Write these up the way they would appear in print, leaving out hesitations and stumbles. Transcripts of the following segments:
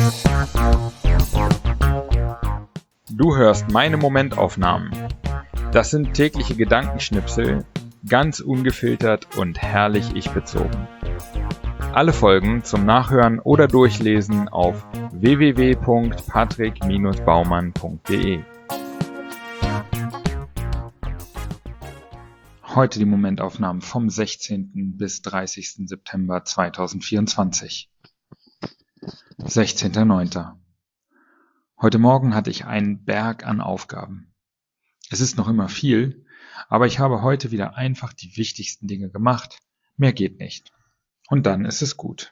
Du hörst meine Momentaufnahmen. Das sind tägliche Gedankenschnipsel, ganz ungefiltert und herrlich ich-bezogen. Alle Folgen zum Nachhören oder Durchlesen auf www.patrick-baumann.de. Heute die Momentaufnahmen vom 16. bis 30. September 2024. 16.09. Heute Morgen hatte ich einen Berg an Aufgaben. Es ist noch immer viel, aber ich habe heute wieder einfach die wichtigsten Dinge gemacht. Mehr geht nicht. Und dann ist es gut.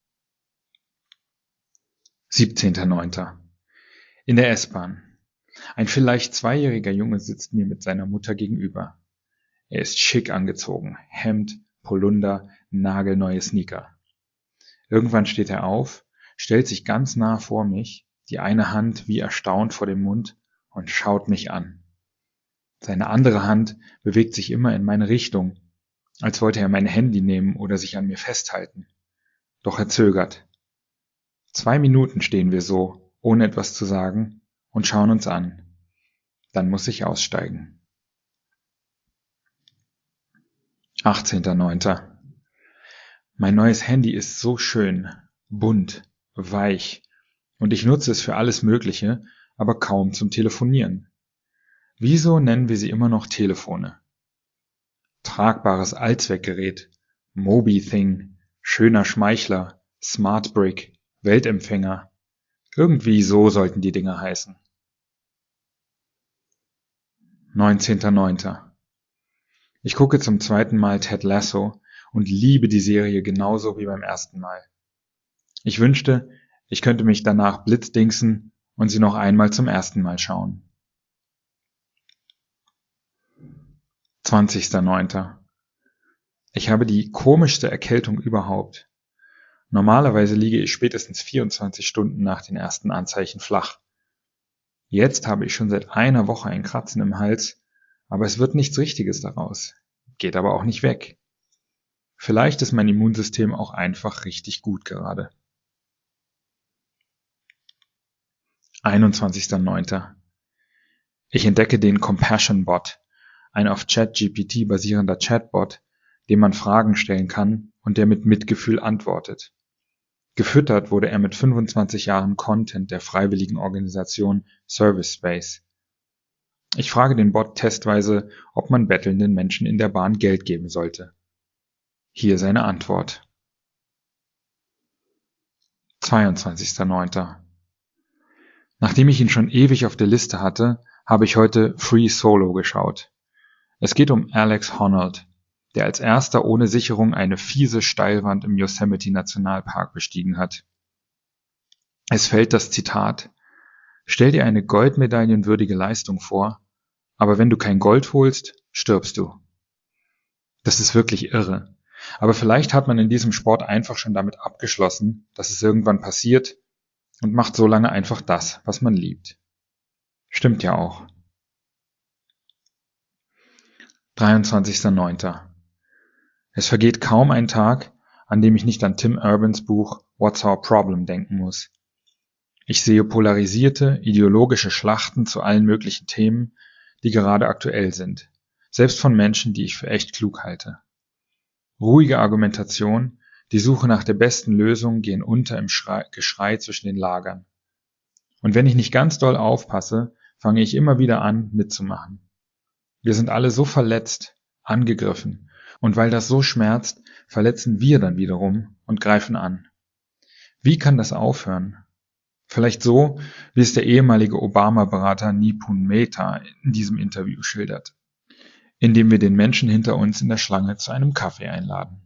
17.09. In der S-Bahn. Ein vielleicht 2-jähriger Junge sitzt mir mit seiner Mutter gegenüber. Er ist schick angezogen, Hemd, Polunder, nagelneue Sneaker. Irgendwann steht er auf, stellt sich ganz nah vor mich, die eine Hand wie erstaunt vor dem Mund und schaut mich an. Seine andere Hand bewegt sich immer in meine Richtung, als wollte er mein Handy nehmen oder sich an mir festhalten. Doch er zögert. 2 Minuten stehen wir so, ohne etwas zu sagen, und schauen uns an. Dann muss ich aussteigen. 18.09. Mein neues Handy ist so schön, bunt, weich, und ich nutze es für alles Mögliche, aber kaum zum Telefonieren. Wieso nennen wir sie immer noch Telefone? Tragbares Allzweckgerät, Mobi-Thing, schöner Schmeichler, Smart Brick, Weltempfänger. Irgendwie so sollten die Dinger heißen. 19.09. Ich gucke zum 2. Mal Ted Lasso und liebe die Serie genauso wie beim ersten Mal. Ich wünschte, ich könnte mich danach blitzdingsen und sie noch einmal zum ersten Mal schauen. 20.09. Ich habe die komischste Erkältung überhaupt. Normalerweise liege ich spätestens 24 Stunden nach den ersten Anzeichen flach. Jetzt habe ich schon seit einer Woche ein Kratzen im Hals, aber es wird nichts Richtiges daraus. Geht aber auch nicht weg. Vielleicht ist mein Immunsystem auch einfach richtig gut gerade. 21.09. Ich entdecke den Compassion Bot, ein auf ChatGPT basierender Chatbot, dem man Fragen stellen kann und der mit Mitgefühl antwortet. Gefüttert wurde er mit 25 Jahren Content der freiwilligen Organisation Service Space. Ich frage den Bot testweise, ob man bettelnden Menschen in der Bahn Geld geben sollte. Hier seine Antwort. 22.09. Nachdem ich ihn schon ewig auf der Liste hatte, habe ich heute Free Solo geschaut. Es geht um Alex Honnold, der als erster ohne Sicherung eine fiese Steilwand im Yosemite Nationalpark bestiegen hat. Es fällt das Zitat: Stell dir eine goldmedaillenwürdige Leistung vor, aber wenn du kein Gold holst, stirbst du. Das ist wirklich irre. Aber vielleicht hat man in diesem Sport einfach schon damit abgeschlossen, dass es irgendwann passiert und macht so lange einfach das, was man liebt. Stimmt ja auch. 23.09. Es vergeht kaum ein Tag, an dem ich nicht an Tim Urbans Buch What's Our Problem denken muss. Ich sehe polarisierte, ideologische Schlachten zu allen möglichen Themen, die gerade aktuell sind, selbst von Menschen, die ich für echt klug halte. Ruhige Argumentation, die Suche nach der besten Lösung gehen unter im Geschrei zwischen den Lagern. Und wenn ich nicht ganz doll aufpasse, fange ich immer wieder an, mitzumachen. Wir sind alle so verletzt, angegriffen, und weil das so schmerzt, verletzen wir dann wiederum und greifen an. Wie kann das aufhören? Vielleicht so, wie es der ehemalige Obama-Berater Nipun Mehta in diesem Interview schildert, indem wir den Menschen hinter uns in der Schlange zu einem Kaffee einladen.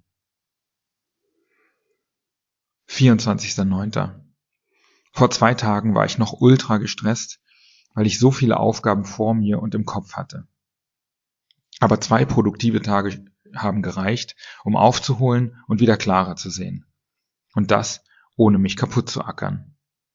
24.09. Vor 2 Tagen war ich noch ultra gestresst, weil ich so viele Aufgaben vor mir und im Kopf hatte. Aber 2 produktive Tage haben gereicht, um aufzuholen und wieder klarer zu sehen. Und das, ohne mich kaputt zu ackern.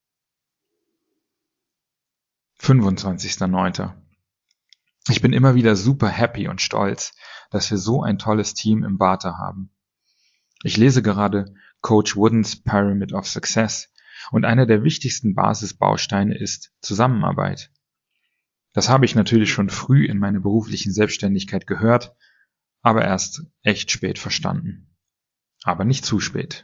25.09. Ich bin immer wieder super happy und stolz, dass wir so ein tolles Team im Bata haben. Ich lese gerade Coach Woodens Pyramid of Success, Und einer der wichtigsten Basisbausteine ist Zusammenarbeit. Das habe ich natürlich schon früh in meiner beruflichen Selbstständigkeit gehört, aber erst echt spät verstanden. Aber nicht zu spät.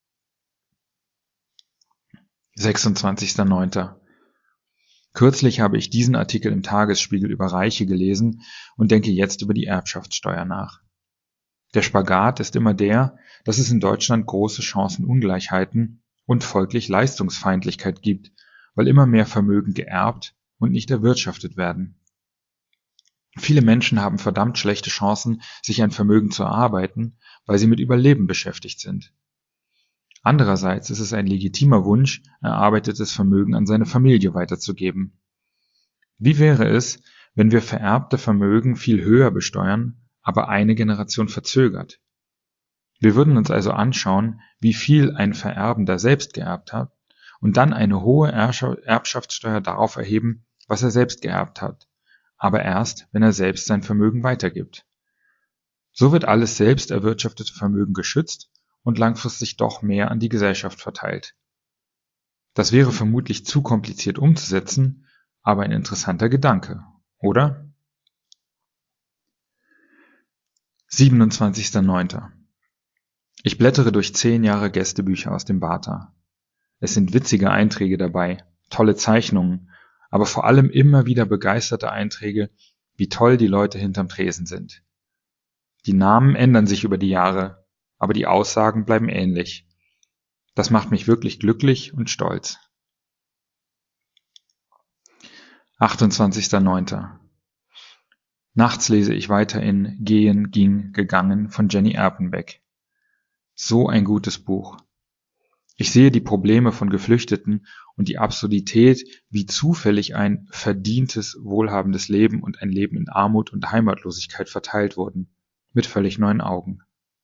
26.09. Kürzlich habe ich diesen Artikel im Tagesspiegel über Reiche gelesen und denke jetzt über die Erbschaftssteuer nach. Der Spagat ist immer der, dass es in Deutschland große Chancenungleichheiten und folglich Leistungsfeindlichkeit gibt, weil immer mehr Vermögen geerbt und nicht erwirtschaftet werden. Viele Menschen haben verdammt schlechte Chancen, sich ein Vermögen zu erarbeiten, weil sie mit Überleben beschäftigt sind. Andererseits ist es ein legitimer Wunsch, erarbeitetes Vermögen an seine Familie weiterzugeben. Wie wäre es, wenn wir vererbte Vermögen viel höher besteuern, aber eine Generation verzögert? Wir würden uns also anschauen, wie viel ein Vererbender selbst geerbt hat und dann eine hohe Erbschaftssteuer darauf erheben, was er selbst geerbt hat, aber erst, wenn er selbst sein Vermögen weitergibt. So wird alles selbst erwirtschaftete Vermögen geschützt und langfristig doch mehr an die Gesellschaft verteilt. Das wäre vermutlich zu kompliziert umzusetzen, aber ein interessanter Gedanke, oder? 27.09. Ich blättere durch 10 Jahre Gästebücher aus dem Bata. Es sind witzige Einträge dabei, tolle Zeichnungen, aber vor allem immer wieder begeisterte Einträge, wie toll die Leute hinterm Tresen sind. Die Namen ändern sich über die Jahre, aber die Aussagen bleiben ähnlich. Das macht mich wirklich glücklich und stolz. 28.09. Nachts lese ich weiter in Gehen, ging, gegangen von Jenny Erpenbeck. So ein gutes Buch. Ich sehe die Probleme von Geflüchteten und die Absurdität, wie zufällig ein verdientes, wohlhabendes Leben und ein Leben in Armut und Heimatlosigkeit verteilt wurden, mit völlig neuen Augen.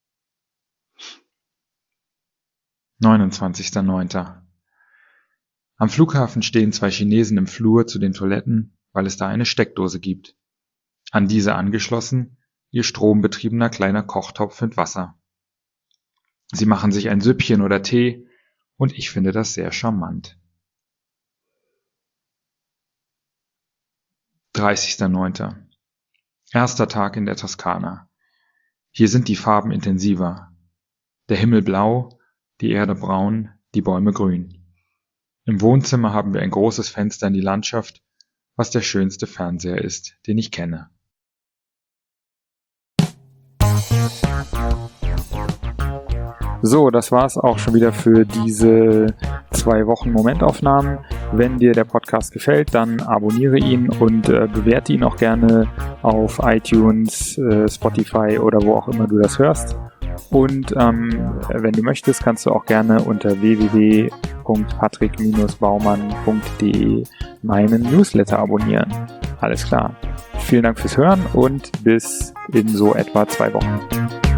29.09. Am Flughafen stehen 2 Chinesen im Flur zu den Toiletten, weil es da eine Steckdose gibt. An diese angeschlossen ihr strombetriebener kleiner Kochtopf mit Wasser. Sie machen sich ein Süppchen oder Tee und ich finde das sehr charmant. 30.09. Erster Tag in der Toskana. Hier sind die Farben intensiver. Der Himmel blau, die Erde braun, die Bäume grün. Im Wohnzimmer haben wir ein großes Fenster in die Landschaft, was der schönste Fernseher ist, den ich kenne. So, das war's auch schon wieder für diese 2 Wochen Momentaufnahmen. Wenn dir der Podcast gefällt, dann abonniere ihn und bewerte ihn auch gerne auf iTunes, Spotify oder wo auch immer du das hörst. Und wenn du möchtest, kannst du auch gerne unter www.patrick-baumann.de meinen Newsletter abonnieren. Alles klar. Vielen Dank fürs Hören und bis in so etwa 2 Wochen.